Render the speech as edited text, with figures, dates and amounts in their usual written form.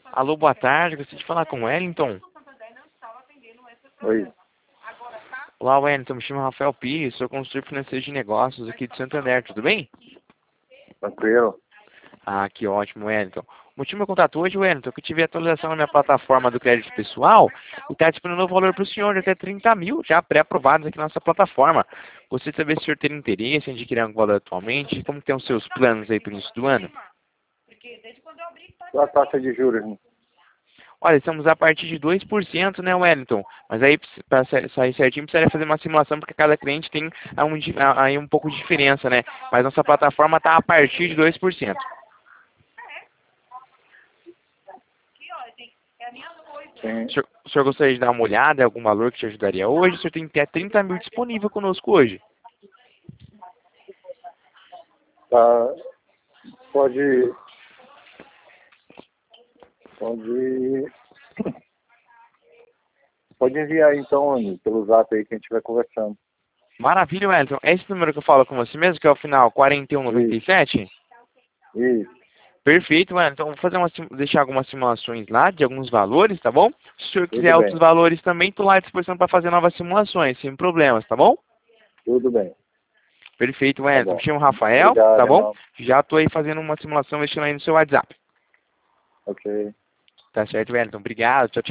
Alô, boa tarde. Gostaria de falar com o Wellington. Oi, Olá, Wellington. Me chamo Rafael Pires. Sou consultor financeiro de negócios aqui de Santander. Tudo bem? tranquilo? Ah, que ótimo, Wellington. O motivo do meu contato hoje, Wellington, é que eu tive atualização na minha plataforma do crédito pessoal e está disponível um valor para o senhor de até 30 mil já pré-aprovados aqui na nossa plataforma. Gostaria de saber se o senhor tem interesse em adquirir algum valor atualmente. Como que estão os seus planos aí para o início do ano? Qual a taxa de juros, né? Olha, estamos a partir de 2%, né, Wellington? Mas aí, para sair certinho, precisaria fazer uma simulação, porque cada cliente tem aí um pouco de diferença, né? Mas nossa plataforma está a partir de 2%. Sim. O senhor gostaria de dar uma olhada em algum valor que te ajudaria hoje? O senhor tem até 30 mil disponível conosco hoje. Tá, pode, pode, pode enviar então pelo zap aí que a gente vai conversando. Maravilha, Wellington. É esse número que eu falo com você mesmo, que é o final 4197? Isso, Perfeito, Wellington. Então, vou fazer deixar algumas simulações lá de alguns valores, tá bom? Se o senhor tudo quiser outros bem, valores também, estou lá à disposição para fazer novas simulações, sem problemas, tá bom? tudo bem. Perfeito, Tá Wellington. Me bom. chamo Rafael, tá Obrigado, bom? irmão. Já estou aí fazendo uma simulação, deixando aí no seu WhatsApp. Ok. Tá certo, Wellington. Obrigado. Tchau, tchau.